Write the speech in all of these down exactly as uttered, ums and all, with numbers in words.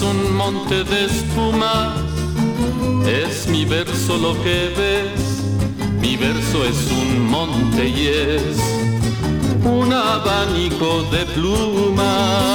un monte de espumas, es mi verso lo que ves. Mi verso es un monte y es un abanico de plumas.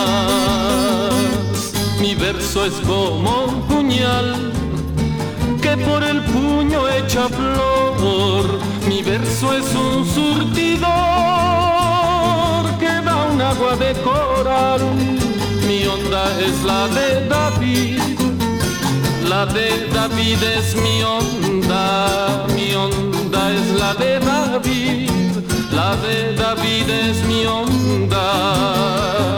Mi verso es como un puñal que por el puño echa flor. Mi verso es un surtidor que da un agua de coral. Mi onda es la de David, la de David es mi onda. Mi onda es la de David, la de David es mi onda.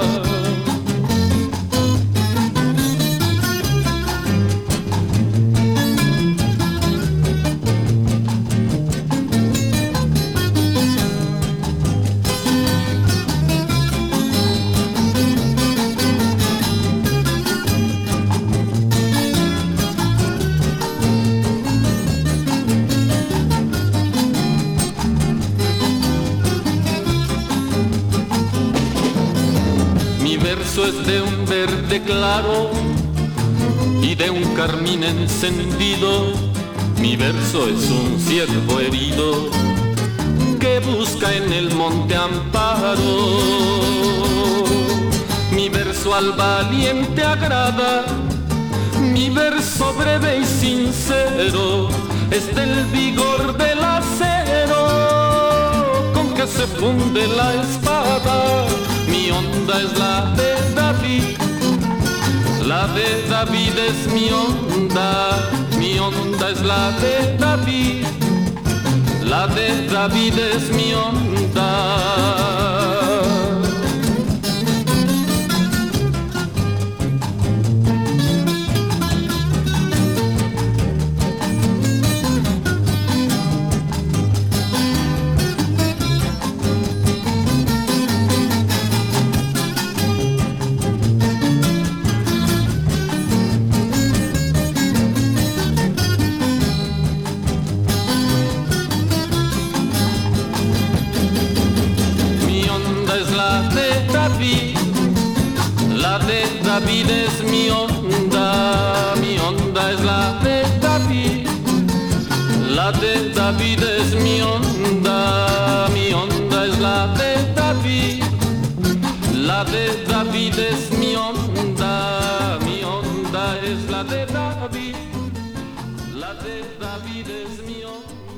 Mi verso es de un verde claro y de un carmín encendido. Mi verso es un ciervo herido que busca en el monte amparo. Mi verso al valiente agrada, mi verso breve y sincero es del vigor del acero con que se funde la espada. Mi onda es la de David, la de David es mi onda. Mi onda es la de David, la de David es mi onda. La de David es mi onda, mi onda es la de David, la de David es mi onda, mi onda es la de David, la de David es mi onda, mi onda es la de David, la de David es mi onda.